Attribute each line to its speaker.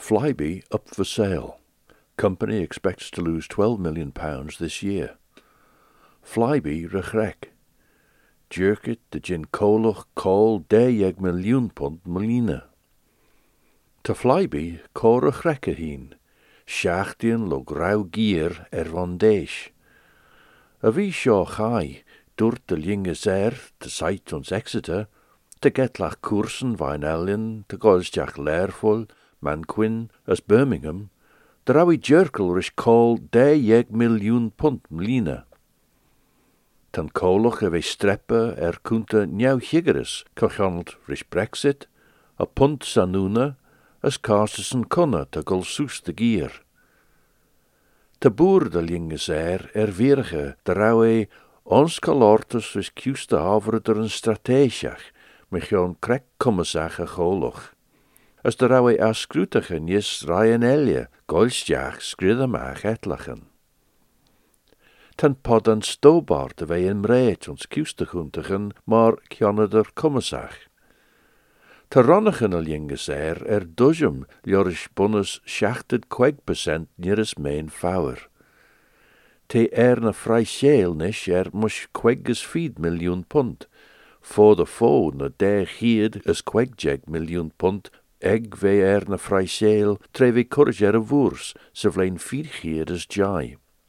Speaker 1: Flybe up for sale. Company expects to lose £12 million this year. Flybe rechrec. Jerkit de gin colach call £10 million molina. Ta Flybe cor rechrec heen. Schachtien lo grau gier van deish. A vi seo chai, dwrt de linge zer, te sait ons Exeter, te getlach koersen vain Ellen, te golsjach Lerfol, Manquin, as Birmingham, de rawi jerkel rish call £10 million mlina. Tan colach a ve streppe kunta nieuw higeris, cochonald rish Brexit, a punt sanuna, as Carsterson conna te gol soes de gier. Te boer de linge zer virge, de rawe ons kalortus is kuste havere een strategiach, met jo'n krek kommissage goloch. As de rawe ascrutige nis Ryan Elje, golsjach skridamach etlachen. Ten pod an stobar de wij in mreet ons kuste guntigen, maar kjonneder kommissach. Te ronnigen al jinge zer dujum jorish bonus 60% nieres mijn fauwer. Te na frysjeel nish mush £5 million. Voor de fo na gied is £5 million. Eg ve na frysjeel tre vi courage voers, se vlein 4 gied is jai.